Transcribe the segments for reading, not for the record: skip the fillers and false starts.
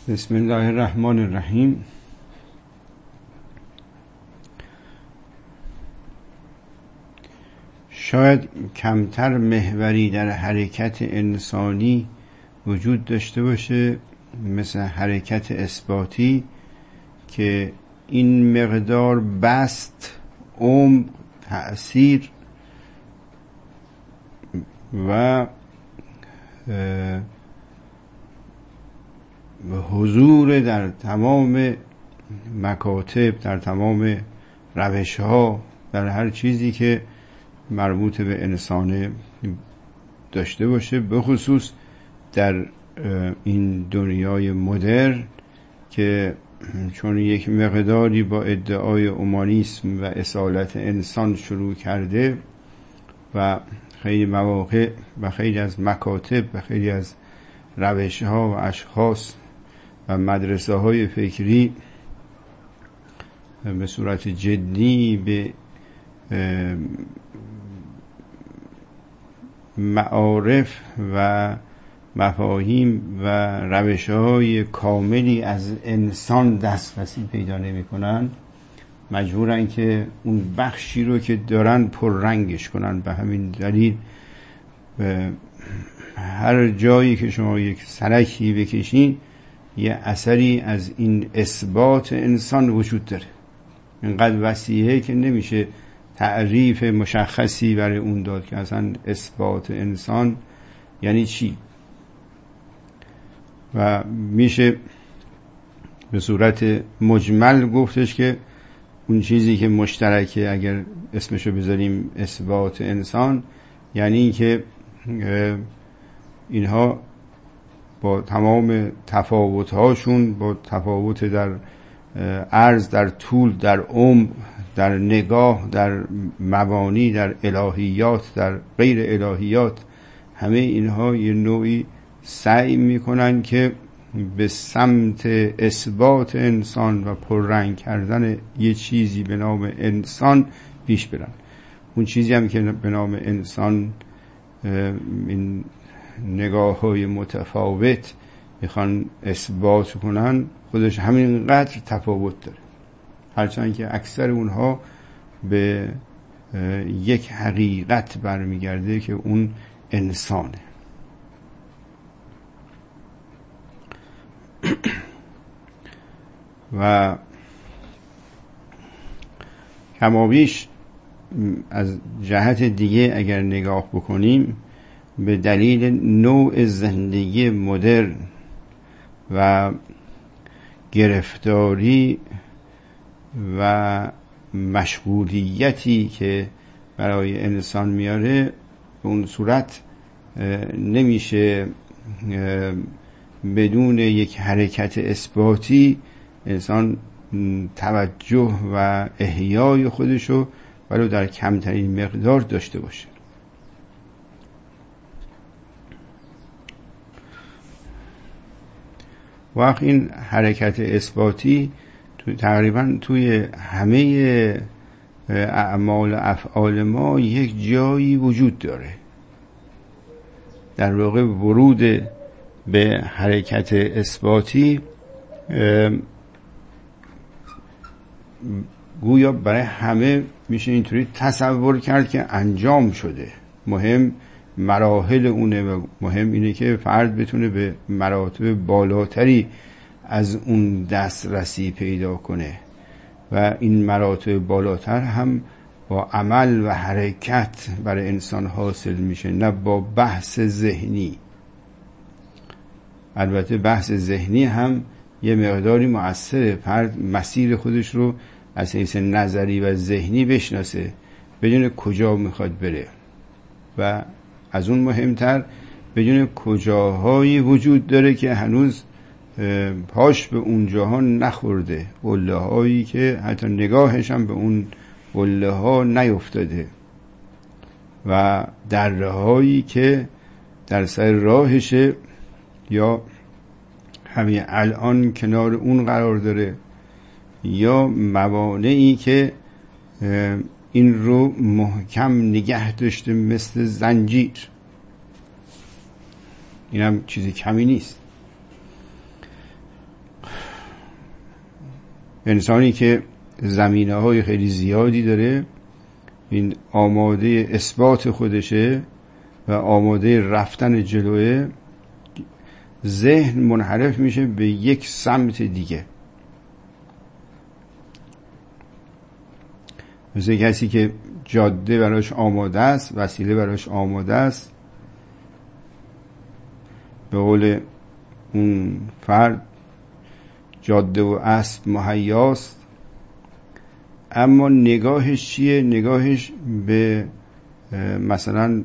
بسم الله الرحمن الرحیم. شاید کمتر محوری در حرکت انسانی وجود داشته باشه مثل حرکت اثباتی که این مقدار بسط، عمق، تأثیر و حضور در تمام مکاتب، در تمام روش ها، در هر چیزی که مربوط به انسان داشته باشه، به خصوص در این دنیای مدرن که چون یک مقداری با ادعای اومانیسم و اصالت انسان شروع کرده و خیلی مواقع و خیلی از مکاتب و خیلی از روش ها و اشخاص و مدرسه های فکری به صورت جدی به معارف و مفاهیم و روش های کاملی از انسان دسترسی پیدا نمی کنن، مجبورن که اون بخشی رو که دارن پررنگش کنن. به همین دلیل هر جایی که شما یک سرکی بکشین یه اثری از این اثبات انسان وجود داره. اینقدر وسیعه که نمیشه تعریف مشخصی برای اون داد که اصلا اثبات انسان یعنی چی، و میشه به صورت مجمل گفتش که اون چیزی که مشترکه، اگر اسمشو بذاریم اثبات انسان، یعنی این که اینها با تمام تفاوت‌هاشون، با تفاوت در عرض، در طول، در عمق، در نگاه، در مبانی، در الهیات، در غیر الهیات، همه اینها یه نوعی سعی میکنن که به سمت اثبات انسان و پررنگ کردن یه چیزی به نام انسان پیش برن. اون چیزی هم که به نام انسان این نگاه های متفاوت میخوان اثبات کنن، خودش همینقدر تفاوت داره، هرچند که اکثر اونها به یک حقیقت برمیگرده که اون انسانه. و کمابیش از جهت دیگه اگر نگاه بکنیم، به دلیل نوع زندگی مدرن و گرفتاری و مشغولیتی که برای انسان میاره، به اون صورت نمیشه بدون یک حرکت اثباتی انسان توجه و احیای خودشو ولو در کمترین مقدار داشته باشه. وقت این حرکت اثباتی تقریبا توی همه اعمال و افعال ما یک جایی وجود داره. در واقع ورود به حرکت اثباتی گویا برای همه میشه اینطوری تصور کرد که انجام شده. مهم مراحل اونه و مهم اینه که فرد بتونه به مراتب بالاتری از اون دسترسی پیدا کنه و این مراتب بالاتر هم با عمل و حرکت برای انسان حاصل میشه، نه با بحث ذهنی. البته بحث ذهنی هم یه مقداری مؤثره، فرد مسیر خودش رو از حیث نظری و ذهنی بشناسه، بدون کجا میخواد بره، و از اون مهمتر بدون کجاهایی وجود داره که هنوز پاش به اونجاها نخورده، قله هایی که حتی نگاهش هم به اون قله ها نیفتاده، و دره هایی که در سر راهشه یا همین الان کنار اون قرار داره، یا موانعی که این رو محکم نگه داشته مثل زنجیر. این هم چیزی کمی نیست. انسانی که زمینه‌های خیلی زیادی داره، این آماده اثبات خودشه و آماده رفتن جلوه، ذهن منحرف میشه به یک سمت دیگه. مثل کسی که جاده براش آماده است، وسیله براش آماده است، به قول اون فرد جاده و اسب مهیاست، اما نگاهش چیه؟ نگاهش به مثلا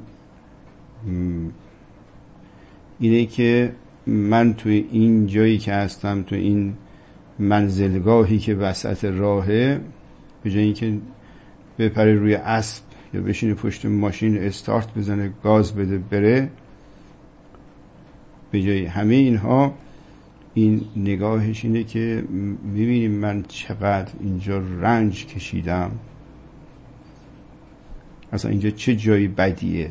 اینه که من توی این جایی که هستم، توی این منزلگاهی که وسط راهه، به جای اینکه بپره روی اسب یا بشینه پشت ماشین استارت بزنه گاز بده بره، به جای همه اینها این نگاهش اینه که میبینیم من چقدر اینجا رنج کشیدم، اصلا اینجا چه جایی بدیه.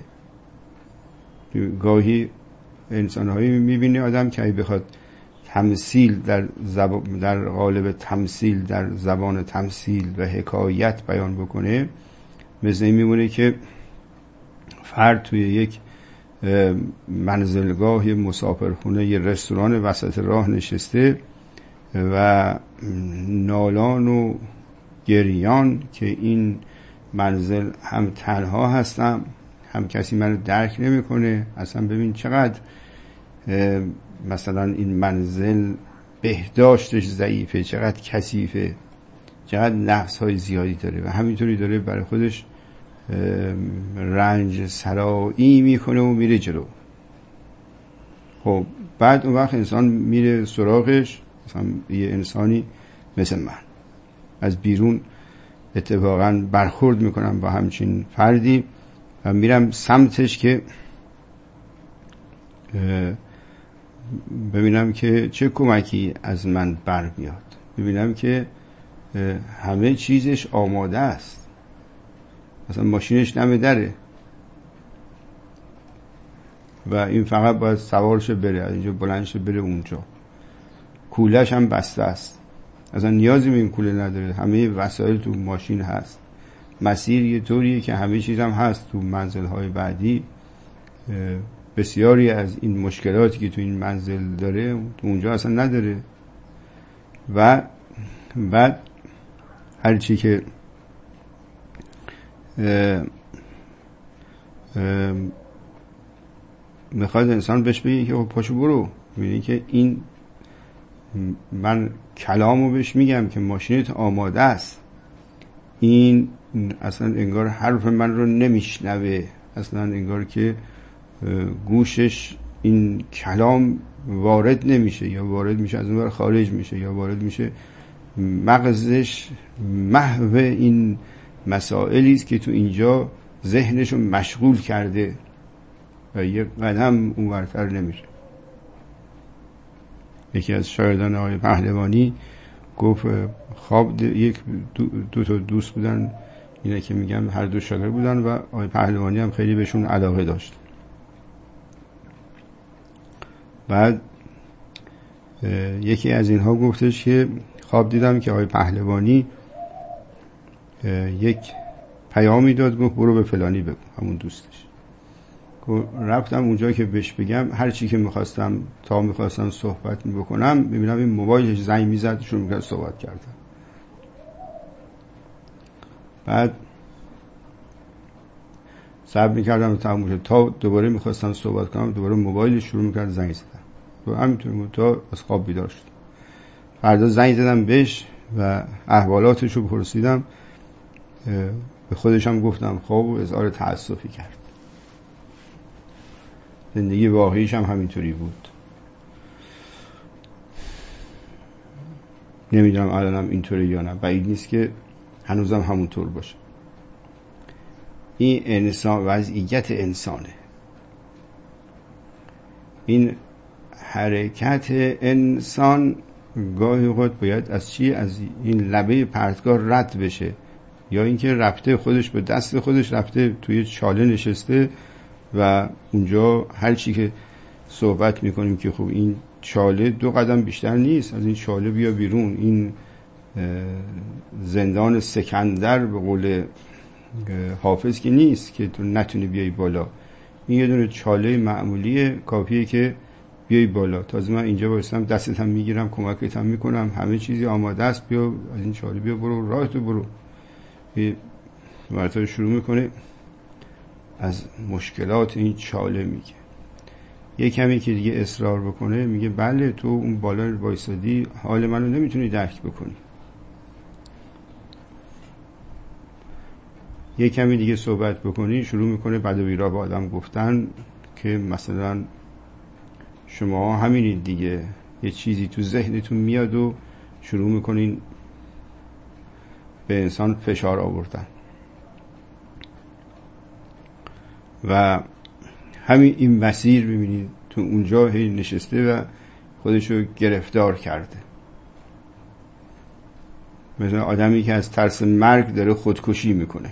گاهی انسانهایی میبینی آدم که بخواد تمثیل در قالب تمثیل، در زبان تمثیل و حکایت بیان بکنه، مثل این میمونه که فرد توی یک منزلگاه، یه مسافرخونه، یه رستوران وسط راه نشسته و نالان و گریان که این منزل هم تنها هستم، هم کسی منو درک نمیکنه. اصلا ببین چقدر مثلا این منزل بهداشتش ضعیفه، چقدر کثیفه، چقدر نقص‌های زیادی داره و همینطوری داره برای خودش رنج سرایی میکنه و میره جلو. خب بعد اون وقت انسان میره سراغش، مثلا یه انسانی مثل من از بیرون اتفاقا برخورد میکنم با همچین فردی و میرم سمتش که ببینم که چه کمکی از من بر بیاد. ببینم که همه چیزش آماده است، مثلا ماشینش دم دره و این فقط باید سوارش بره، از اینجا بلندش بره اونجا، کولش هم بسته است، اصلا نیازی به این کوله نداره، همه وسایل تو ماشین هست، مسیر یه طوریه که همه چیز هم هست. تو منزل‌های بعدی بسیاری از این مشکلاتی که تو این منزل داره تو اونجا اصلا نداره. و بعد هرچی که میخواد انسان بهش بگه که پاشو برو، میبینی که این من کلامو بهش میگم که ماشینت آماده است، این اصلا انگار حرف من رو نمیشنوه، اصلا انگار که گوشش این کلام وارد نمیشه، یا وارد میشه از اون ور خارج میشه، یا وارد میشه مغزش محو این مسائلی است که تو اینجا ذهنشو مشغول کرده و یک قدم اونورتر نمیشه. یکی از شاگردان آقای پهلوانی گفت خواب یک دو تا دوست بودن، اینه که میگم هر دو شاگرد بودن و آقای پهلوانی هم خیلی بهشون علاقه داشت. بعد یکی از اینها گفتش که خواب دیدم که آقای پهلوانی یک پیامی داد، گفت برو به فلانی بگو، همون دوستش. رفتم اونجا که بهش بگم، هر چی که میخواستم صحبت بکنم، ببینم این موبایلش زنگ میزد، شروع میکرد صحبت کردن. بعد صبر میکردم تموم شد، تا دوباره میخواستم صحبت کنم، دوباره موبایلش شروع میکرد زنگ زدن و همینطور تا از خواب بیدار شد. فردا زنگ زدم بهش و احوالاتش رو پرسیدم، به خودشم گفتم خواب و اظهار تأسفی کرد. زندگی واقعیش هم همینطوری بود. نمیدونم الانم اینطوری یا نه، بعید نیست که هنوزم همونطور باشه. این انسان، وضعیت انسانه، این حرکت انسان گاهی اوقات باید از این لبه پرتگاه رد بشه، یا اینکه رفته خودش به دست خودش رفته توی چاله نشسته و اونجا هر چی که صحبت میکنیم که خب این چاله 2 قدم بیشتر نیست، از این چاله بیا بیرون، این زندان سکندر به قول حافظ که نیست که تو نتونی بیای بالا. این یه دونه چاله معمولیه، کافیه که بیای بالا. تازه من اینجا بایستم دستت هم میگیرم، کمکت هم میکنم، همه چیزی آماده است، بیا از این چاله بیا، برو راحت برو. مرتبه شروع میکنه از مشکلات این چاله میگه. یه کمی که دیگه اصرار بکنه میگه بله تو اون بالا وایسادی، حال منو نمیتونی درک بکنی. یه کمی دیگه صحبت بکنی شروع میکنه بد و بیراه به آدم گفتن که مثلا شما همینید دیگه، یه چیزی تو ذهنتون میاد و شروع میکنین به انسان فشار آوردن و همین این مسیر ببینید تو اونجا هی نشسته و خودشو گرفتار کرده، مثل آدمی که از ترس مرگ داره خودکشی میکنه.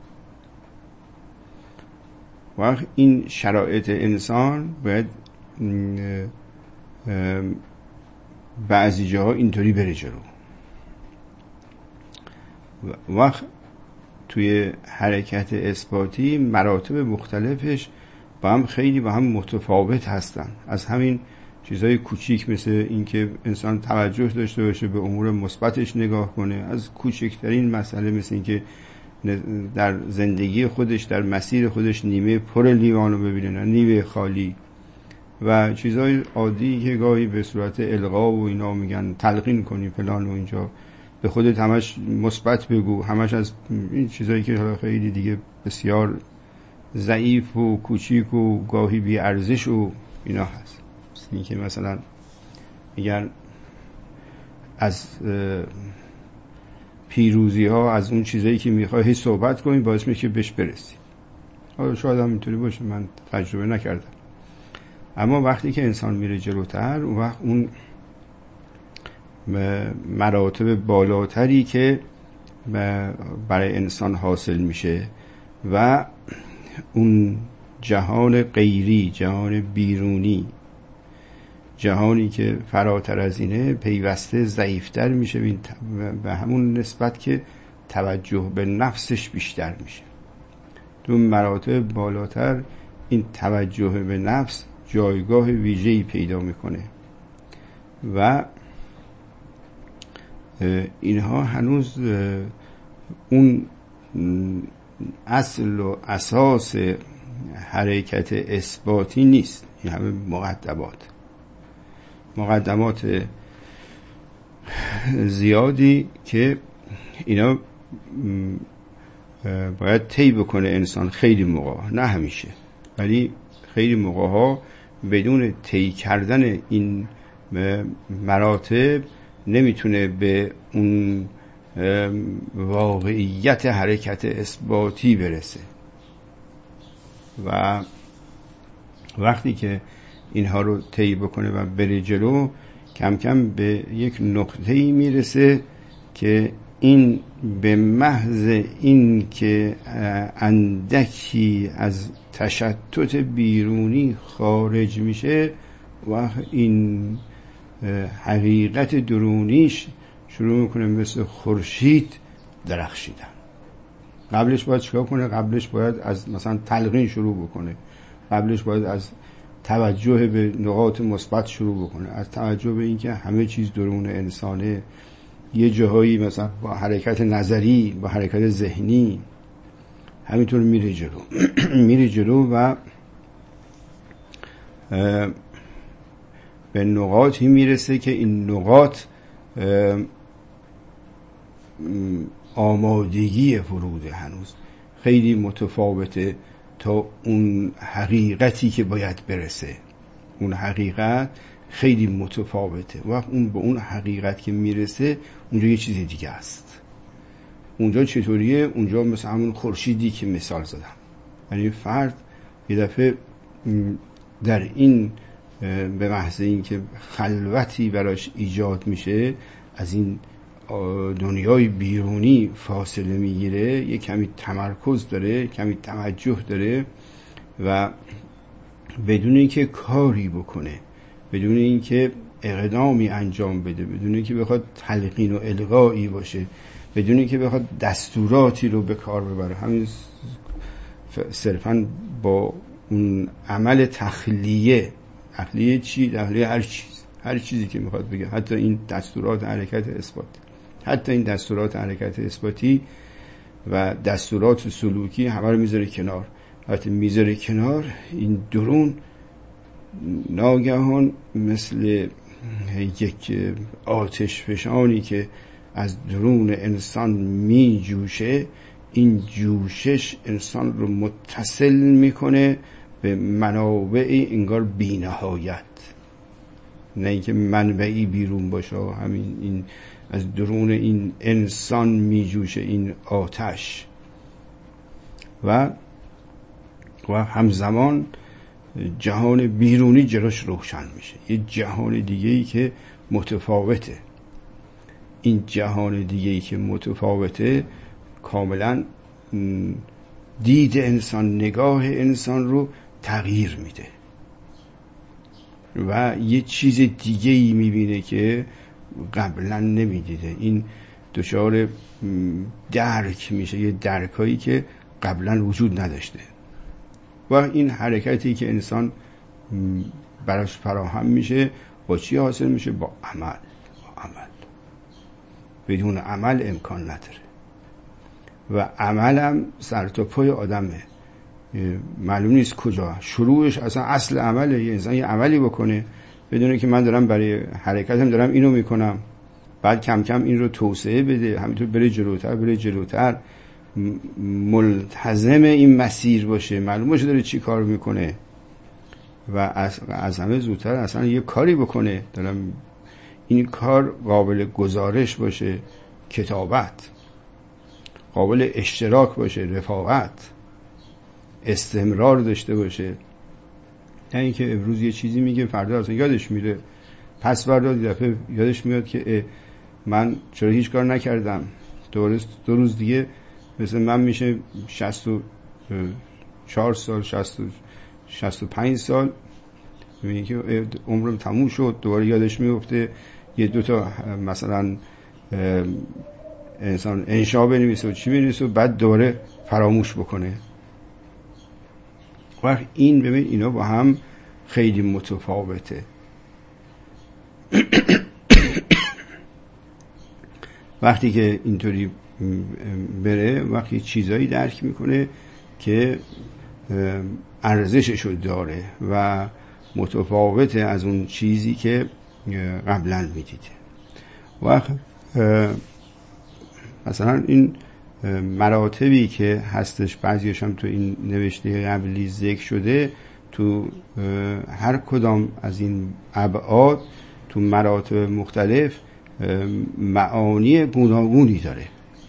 وقت این شرایط انسان باید بعضی جاها اینطوری بره جلو. وقت توی حرکت اثباتی مراتب مختلفش با هم خیلی با هم متفاوت هستن. از همین چیزهای کوچیک مثل اینکه انسان توجه داشته باشه به امور مثبتش نگاه کنه، از کوچکترین مسئله مثل اینکه در زندگی خودش در مسیر خودش نیمه پر لیوانو ببینه نه نیمه خالی، و چیزهای عادی که گاهی به صورت القا و اینا میگن تلقین کنی فلان و اینجا به خودت همش مثبت بگو، همش از این چیزایی که خیلی دیگه بسیار ضعیف و کوچیک و گاهی بی ارزش و اینا هست. این که مثلا میگن از پیروزی ها، از اون چیزایی که میخوای صحبت کنی باعث میشه بهش برسی. حالا شاید هم اینطوری باشه، من تجربه نکردم. اما وقتی که انسان میره جلوتر، اون وقت اون مراتب بالاتری که برای انسان حاصل میشه و اون جهان غیری، جهان بیرونی، جهانی که فراتر از اینه پیوسته ضعیفتر میشه به همون نسبت که توجه به نفسش بیشتر میشه. تو مراتب بالاتر این توجه به نفس جایگاه ویژه‌ای پیدا میکنه و اینها هنوز اون اصل و اساس حرکت اثباتی نیست. این همه مقدمات زیادی که اینا باید طی بکنه انسان. خیلی موقع، نه همیشه، ولی خیلی موقع ها بدون طی کردن این مراتب نمیتونه به اون واقعیت حرکت اثباتی برسه. و وقتی که اینها رو طی بکنه و بره جلو، کم کم به یک نقطه‌ای میرسه که این به محض این که اندکی از تشتت بیرونی خارج میشه و این حقیقت درونیش شروع میکنه مثل خورشید درخشیدن. قبلش باید چیکار کنه؟ قبلش باید از مثلا تلقین شروع بکنه، قبلش باید از توجه به نقاط مثبت شروع بکنه، از توجه به اینکه همه چیز درون انسانه. یه جاهایی مثلا با حرکت نظری، با حرکت ذهنی همینطور میره جلو میره جلو و به نقاطی میرسه که این نقاط آمادگی ورود هنوز خیلی متفاوته تا اون حقیقتی که باید برسه. اون حقیقت خیلی متفاوته. وقت اون به اون حقیقت که میرسه اونجا یه چیز دیگه است. اونجا چطوریه؟ اونجا مثل همون خورشیدی که مثال زدم. یعنی فرد یه دفعه در این به محض این که خلوتی براش ایجاد میشه، از این دنیای بیرونی فاصله میگیره، یه کمی تمرکز داره، کمی توجه داره و بدون اینکه کاری بکنه، بدون اینکه اقدامی انجام بده، بدون اینکه بخواد تلقین و القایی باشه، بدون اینکه بخواد دستوراتی رو به کار ببره، همین صرفاً با اون عمل تخلیه چی؟ تخلیه هر چیزی که میخواد بگه، حتی این دستورات حرکت اثباتی و دستورات سلوکی همه رو میذاره کنار. وقتی میذاره کنار، این درون ناگهان مثل یک آتش فشانی که از درون انسان می جوشه، این جوشش انسان رو متصل میکنه به منابعی انگار بی نهایت، نه اینکه منبعی بیرون باشه، همین این از درون این انسان می جوشه این آتش و همزمان جهان بیرونی جلوش روشن میشه، یه جهان دیگه‌ای که متفاوته. این جهان دیگه‌ای که متفاوته کاملا دید انسان، نگاه انسان رو تغییر میده و یه چیز دیگه‌ای میبینه که قبلا نمیدیده. این دچار درک میشه، یه درکایی که قبلا وجود نداشته. و این حرکتی که انسان براش فراهم میشه با چی حاصل میشه؟ با عمل. بدون عمل امکان نداره و عملم سر تا پای آدمه، معلوم نیست کجا شروعش. اصلا اصل عمله، یه انسان یه عملی بکنه بدونه که من دارم برای حرکتم دارم اینو میکنم، بعد کم کم این رو توسعه بده، همینطور بره جلوتر ملتزم این مسیر باشه، معلوم باشه داره چی کار میکنه و از همه زودتر اصلا یه کاری بکنه، دارم این کار قابل گزارش باشه، کتابت قابل اشتراک باشه، رفاقت، استمرار داشته باشه، نه اینکه امروز یه چیزی میگه فردا اصلا یادش میره، پس فردا دفعه یادش میاد که من چرا هیچ کار نکردم، دو روز دیگه مثل من میشه 64 سال 65 سال، میبینی که عمرم تموم شد، دوباره یادش میفته یه دوتا مثلا انسان انشا بنویسه و چی بنویسه و بعد دوباره فراموش بکنه. و این ببین اینا با هم خیلی متفاوته. وقتی که اینطوری بره، وقتی چیزایی درک میکنه که ارزششو داره و متفاوته از اون چیزی که قبلا میدیده. و مثلا این مراتبی که هستش، بعضیش هم تو این نوشته قبلی ذکر شده، تو هر کدام از این ابعاد تو مراتب مختلف معانی گوناگونی داره.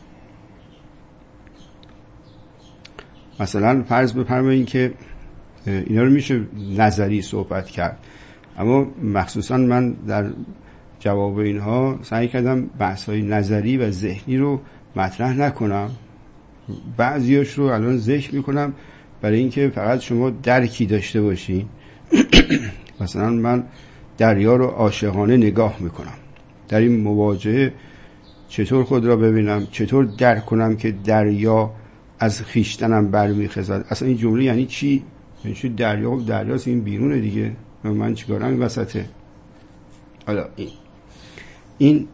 مثلا فرض بفرمایید که اینا رو میشه نظری صحبت کرد، اما مخصوصا من در جواب اینها سعی کردم بحث‌های نظری و ذهنی رو مطرح نکنم، بعضیاش رو الان ذکر میکنم برای اینکه فقط شما درکی داشته باشین. مثلا من دریا رو عاشقانه نگاه میکنم، در این مواجهه چطور خود را ببینم، چطور درک کنم که دریا از خیشتنم برمیخزد. اصلا این جمله یعنی چی؟ یعنی چی دریاست، این بیرونه دیگه، من چیکارم این وسطه؟ حالا این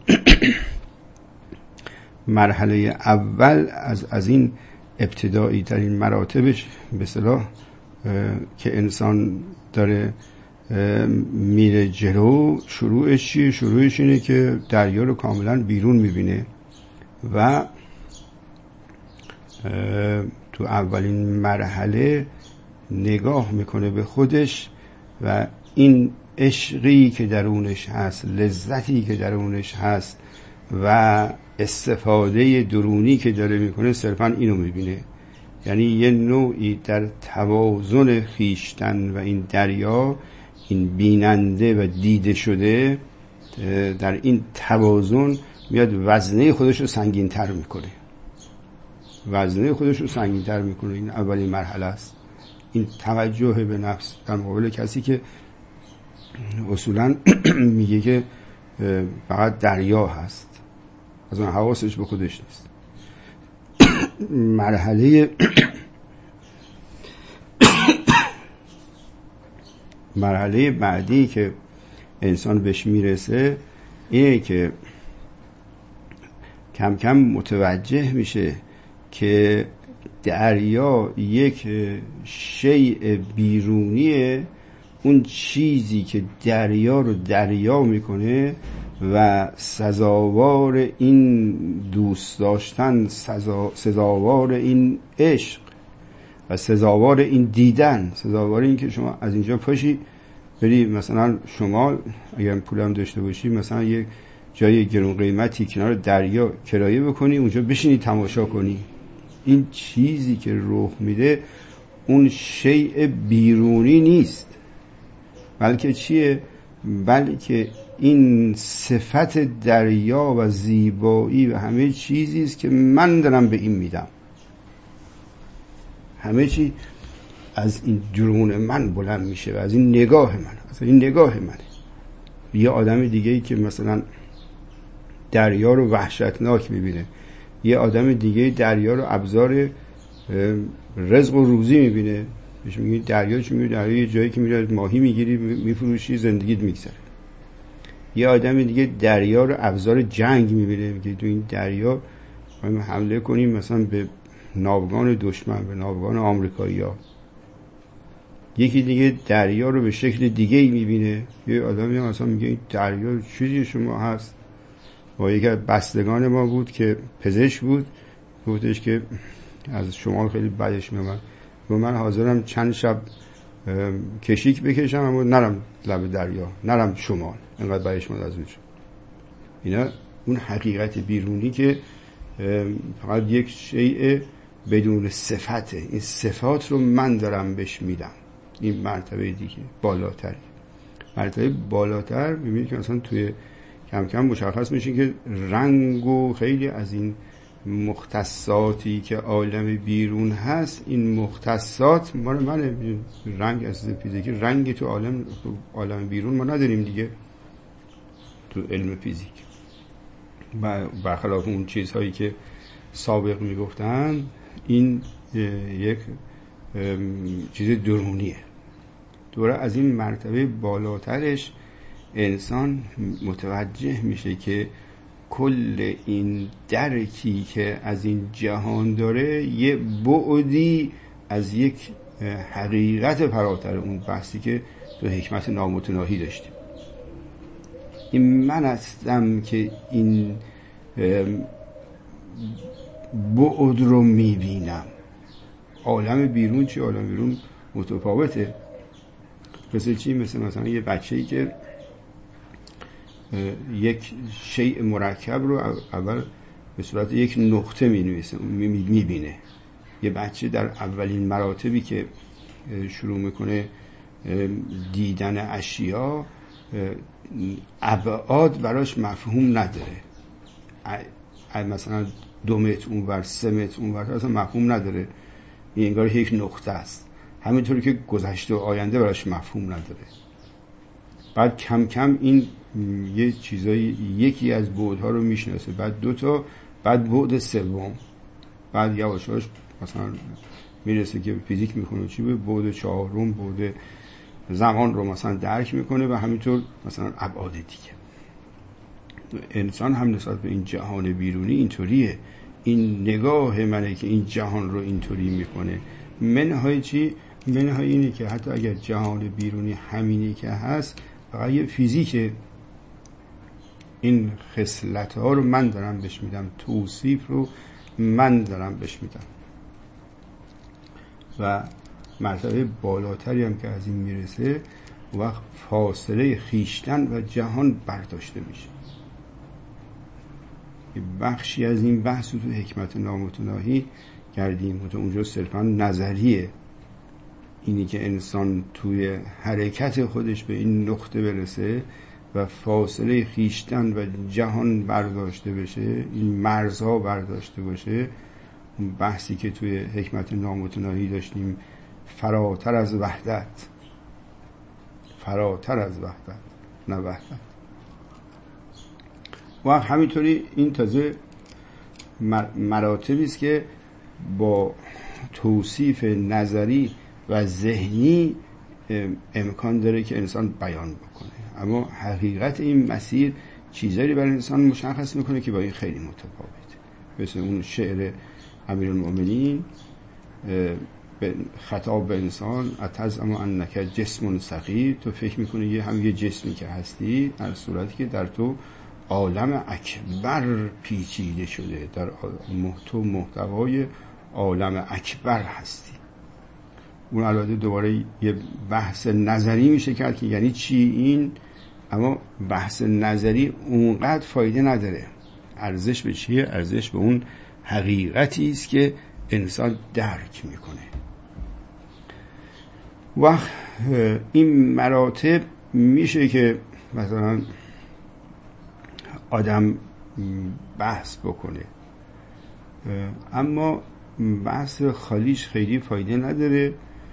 مرحله اول از این ابتدایی ترین مراتبش به اصطلاح که انسان داره میره جلو، شروعش چیه؟ شروعش اینه که دریا رو کاملا بیرون میبینه و تو اولین مرحله نگاه میکنه به خودش و این عشقی که درونش هست، لذتی که درونش هست و استفاده درونی که داره میکنه، صرفا اینو میبینه. یعنی یه نوعی در توازن خیشتن و این دریا، این بیننده و دیده شده در این توازن میاد وزنه خودش رو سنگین تر میکنه. این اولین مرحله است، این توجه به نفس در مقابل کسی که اصولا میگه که فقط دریا هست، از اون حواسش به خودش نیست. مرحله بعدی که انسان بهش میرسه اینه که کم کم متوجه میشه که دریا یک شیء بیرونیه، اون چیزی که دریا رو دریا میکنه و سزاوار این دوست داشتن، سزاوار این عشق و سزاوار این دیدن، سزاوار این که شما از اینجا پاشی بری مثلا شمال، اگر پولم داشته باشی مثلا یک جای گرون قیمتی کنار دریا کرایه بکنی، اونجا بشینی تماشا کنی. این چیزی که رخ میده اون شیء بیرونی نیست، بلکه چیه؟ بلکه این صفت دریا و زیبایی و همه چیزی است که من دارم به این میدم. همه چی از این درون من بلند میشه و از این نگاه من، از این نگاه منه. یه آدم دیگه‌ای که مثلا دریا رو وحشتناک میبینه، یه آدم دیگه دریا رو ابزار رزق و روزی میبینه. بهش میگه دریا، چون میگه دریا یه جایی که میره ماهی میگیری میفروشی زندگیت میگذره. یه آدم دیگه دریا رو ابزار جنگ میبینه، میگه تو این دریا ما حمله کنیم مثلا به ناوگان دشمن، به ناوگان آمریکایی‌ها. یکی دیگه دریا رو به شکل دیگه‌ای میبینه. یه آدمی مثلا میگه این دریا چیزی شما هست. با یکی از بستگان ما بود که پزشک بود، گفتش که از شمال خیلی بدش میومد و من حاضرم چند شب کشیک بکشم اما نرم لب دریا، نرم شمال، اینقدر بدش میاد از اونجا. اینا اون حقیقت بیرونی که فقط یک شیء بدون صفته. این صفات رو من دارم بهش میدم. این مرتبه دیگه بالاتر، مرتبه بالاتر میبینید که مثلا توی کم کم مشخص میشه که رنگ و خیلی از این مختصاتی که عالم بیرون هست، این مختصات مال منه. رنگ از فیزیکی، رنگی تو عالم بیرون ما نداریم دیگه تو علم فیزیک. برخلاف اون چیزهایی که سابق میگفتن، این یک چیز درونیه. دوره از این مرتبه بالاترش انسان متوجه میشه که کل این درکی که از این جهان داره یه بعدی از یک حقیقت فراتر اون بحثی که تو حکمت نامتناهی داشتیم. این من هستم که این بعد رو میبینم. عالم بیرون چی؟ عالم بیرون متفاوته. مثل چی؟ مثلا یه بچه‌ای که یک شیء مرکب رو اول به صورت یک نقطه میبینه. یه بچه در اولین مراتبی که شروع میکنه دیدن اشیا، ابعاد براش مفهوم نداره. مثلا 2 متر اونور، 3 متر اونور اصلا مفهوم نداره. این انگار یک نقطه است. همینطوری که گذشته و آینده براش مفهوم نداره. بعد کم کم این یه چیزایی، یکی از بعدها رو میشناسه، بعد 2 تا، بعد بعد 3، بعد یواش یواش مثلا میرسه که فیزیک میخونه چی به بعد 4، بعد زمان رو مثلا درک میکنه و همینطور مثلا ابعاد دیگه. انسان هم نسبت به این جهان بیرونی اینطوریه. این نگاه منه که این جهان رو اینطوری میکنه. منهای چی؟ منهای اینه که حتی اگر جهان بیرونی همینی که هست، فقط یه فیزیکه، این خصلت ها رو من دارم بهش میدم، توصیف رو من دارم بهش میدم. و مرتبه بالاتری هم که از این میرسه، وقت فاصله خیشتن و جهان برداشته میشه. بخشی از این بحث رو تو حکمت نامتناهی کردیم، تو اونجا صرفا نظریه، اینی که انسان توی حرکت خودش به این نقطه برسه و فاصله خیشتن و جهان برداشته بشه، این مرزها برداشته باشه. اون بحثی که توی حکمت نامتناهی داشتیم، فراتر از وحدت، فراتر از وحدت، نه وحدت. و همینطوری این تازه مراتبی است که با توصیف نظری و ذهنی امکان داره که انسان بیان بکنه، اما حقیقت این مسیر چیزایی برای انسان مشخص میکنه که با این خیلی متفاوته. مثل اون شعر امیرالمؤمنین خطاب به انسان اتزعم انک جسم صغیر، تو فکر میکنی یه جسمی که هستی، در صورتی که در تو عالم اکبر پیچیده شده، در تو محتوای عالم اکبر هستی. اون البته دوباره یه بحث نظری میشه کرد که یعنی چی این، اما بحث نظری اونقدر فایده نداره. ارزش به چیه؟ ارزش به اون حقیقتی است که انسان درک میکنه. وقت این مراتب میشه که مثلا آدم بحث بکنه، اما بحث خالیش خیلی فایده نداره.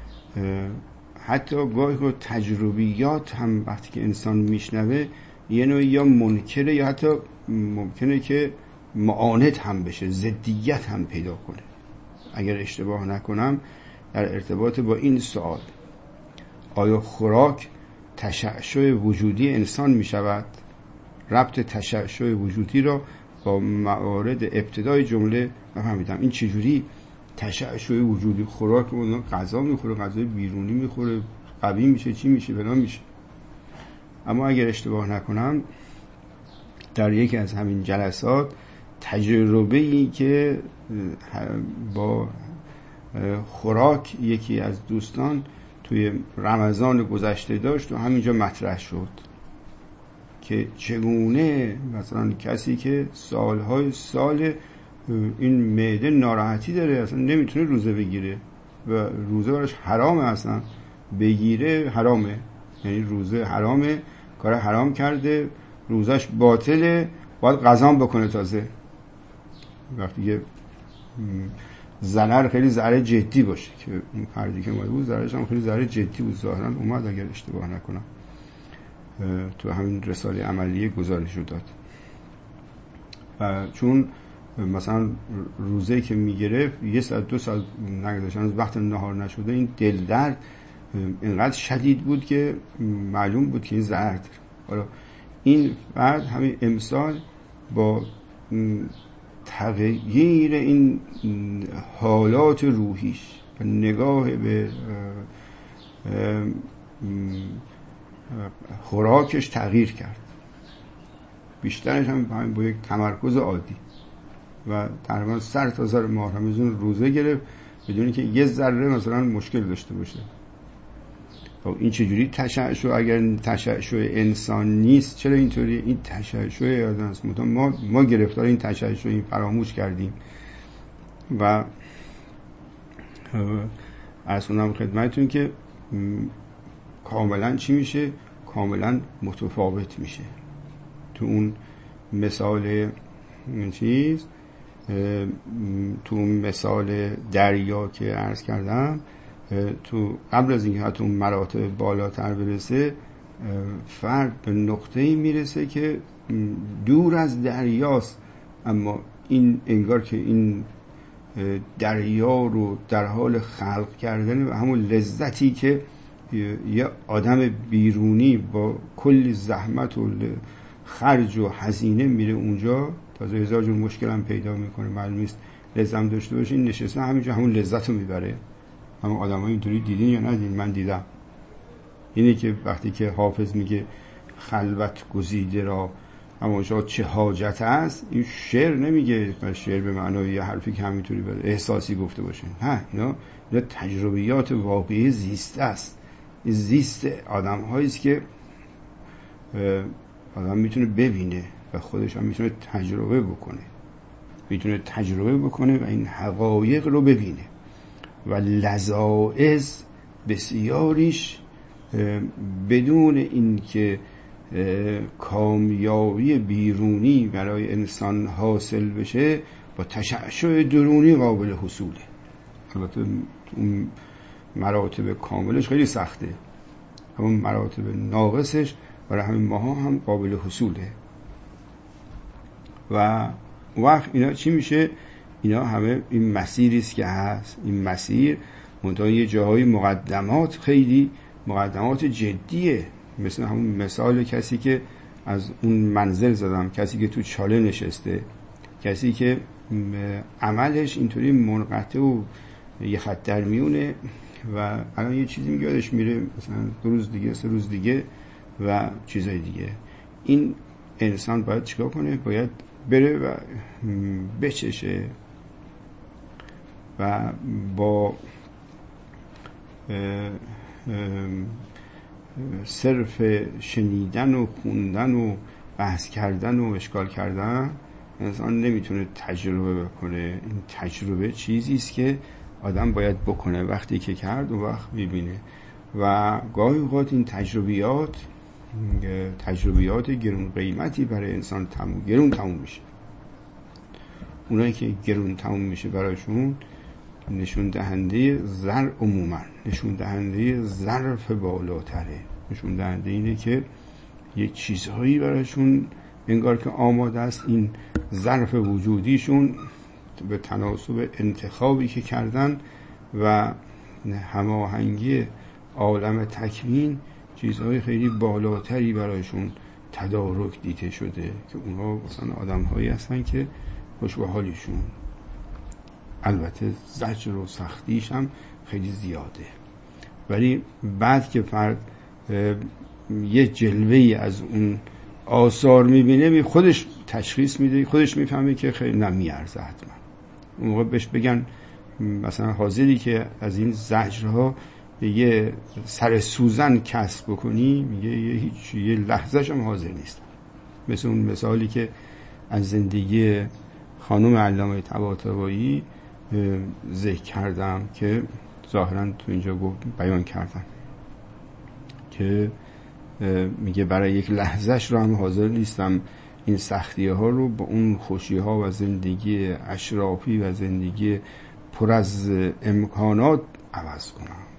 حتی گاهی تجربیات هم وقتی که انسان میشنوه یه نوع یا منکره یا حتی ممکنه که معاند هم بشه، ضدیت هم پیدا کنه. اگر اشتباه نکنم در ارتباط با این سوال، آیا خوراک تشعشع وجودی انسان می شود؟ ربط تشعشع وجودی را با موارد ابتدای جمله نفهمیدم. این چجوری تشعشع وجودی؟ خوراک اون غذا میخوره، غذای بیرونی میخوره، قوی میشه، چی میشه، بنا میشه. اما اگر اشتباه نکنم در یکی از همین جلسات تجربه‌ای که با خوراک یکی از دوستان توی رمضان گذشته داشت و همینجا مطرح شد که چگونه مثلا کسی که سالهای سال این معده ناراحتی داره، اصلا نمیتونه روزه بگیره و روزه براش حرامه، اصلا بگیره حرامه، یعنی روزه حرامه، کار حرام کرده، روزش باطله، باید قضا بکنه. تازه وقتی که ضرر خیلی ضرر جدی باشه، که اون فردی که اومده بود ضررش هم خیلی ضرر جدی بود ظاهرا، اومد اگر اشتباه نکنم تو همین رساله عملیه گزارش رو داد. و چون مثلا روزه که میگرفت 1 ساعت 2 ساعت نگذاشتن، از وقت نهار نشده، این دل درد اینقدر شدید بود که معلوم بود که این ضرر داره. حالا این فرد همین امسال با تغییر این حالات روحیش و نگاه به خوراکش تغییر کرد، بیشترش هم با یک تمرکز عادی و تقریبا سر تا سر ماه رمضان روزه گرفت بدون که یه ذره مثلا مشکل داشته باشه. خب این چجوری تشعشع؟ اگر تشعشع انسان نیست چرا اینطوری؟ این تشعشع آدم است. ما گرفتار این تشعشع این فراموش کردیم و عرض کنم خدمتتون که کاملا چی میشه؟ کاملا متفاوت میشه. تو اون مثال این چیز، تو مثال دریا که عرض کردم، تو قبل از اینکه حتی اون مراتب بالاتر برسه، فرد به نقطه‌ای میرسه که دور از دریاست، اما این انگار که این دریا رو در حال خلق کردن و همون لذتی که یه آدم بیرونی با کلی زحمت و خرج و هزینه میره اونجا، تازه هزار جور مشکل هم پیدا میکنه، معلوم نیست لذت داشته باشه، این نشسته همینجا همون لذت رو میبره. اما آدم ها اینطوری دیدین یا ندیدین؟ من دیدم. اینه که وقتی که حافظ میگه خلوت گزیده را اما جا چه حاجت است، این شعر نمیگه، شعر به معنای یه حرفی که همینطوری احساسی گفته باشه، نه، اینا تجربیات واقعی زیسته است. این زیست آدم هاییست که آدم میتونه ببینه و خودش هم میتونه تجربه بکنه و این حقایق رو ببینه و لذائذ بسیاریش بدون این که کامیابی بیرونی برای انسان حاصل بشه با تشعشع درونی قابل حصوله. البته اون مراتب کاملش خیلی سخته، همون مراتب ناقصش برای همین ماها هم قابل حصوله. و وقت اینا چی میشه؟ اینا همه این مسیری است که هست. این مسیر منتها یه جاهای مقدمات، خیلی مقدمات جدیه، مثل همون مثال کسی که از اون منزل زدم، کسی که تو چاله نشسته، کسی که عملش اینطوری منقطع و یه خط در میونه و الان یه چیزی میگه یادش میره، مثلا 2 روز دیگه 3 روز دیگه و چیزای دیگه. این انسان باید چیکار کنه؟ باید بره و بچشه و با صرف شنیدن و خوندن و بحث کردن و اشکال کردن انسان نمیتونه تجربه بکنه. این تجربه چیزی است که آدم باید بکنه، وقتی که کرد و وقت میبینه. و گاهی اوقات این تجربیات گرون قیمتی برای انسان گرون تموم میشه. اونایی که گرون تموم میشه برایشون نشون دهنده عموما نشون دهنده ظرف بالاتره، نشون دهنده اینه که یک چیزهایی برایشون انگار که آماده است. این ظرف وجودیشون به تناسب انتخابی که کردن و هماهنگی عالم تکوین چیزهای خیلی بالاتری برایشون تدارک دیده شده که اونها مثلا آدم‌هایی هستن که خوش به حالیشون. البته زجر و سختیش هم خیلی زیاده، ولی بعد که فرد یه جلوه‌ای از اون آثار میبینه، خودش تشخیص میده، خودش میفهمه که خیلی نمیارزه. حتما اون موقع بهش بگن مثلا حاضری که از این زجرها یه سر سوزن کسب بکنی؟ میگه یه لحظه‌ش هم حاضر نیستم. مثل اون مثالی که از زندگی خانم علامه طباطبایی ذکر کردم که ظاهرا تو اینجا بیان کردم که میگه برای یک لحظهش رو هم حاضر نیستم این سختی ها رو با اون خوشی ها و زندگی اشرافی و زندگی پر از امکانات عوض کنم.